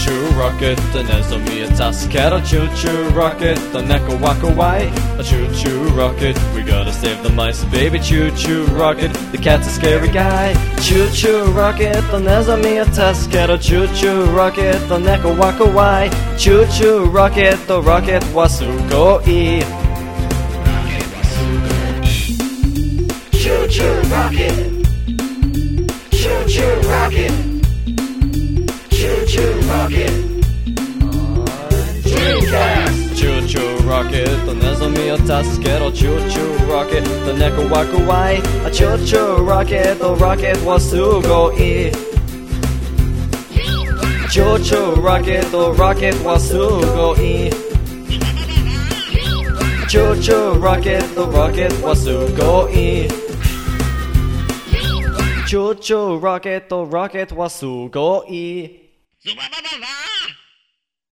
チューロケットネズミを助けろチューチューロケット猫は怖いチューチューロケット We gotta save the mice baby チューチューロケット The cat's a scary guy チューチューロケットネズミを助けろチューチューロケット猫は怖いチューチューロケットロケットはすごい Choo choo rocket. Choo choo rocket. Choo choo rocket. Dreamcast. チューチューロケットネズミを助けろチューチューロケット猫は怖いチューチューロケットロケットはすごいチューチューロケットロケットはすごいチューチューロケットロケットはすごいチューチューロケットロケットはすごいズババババ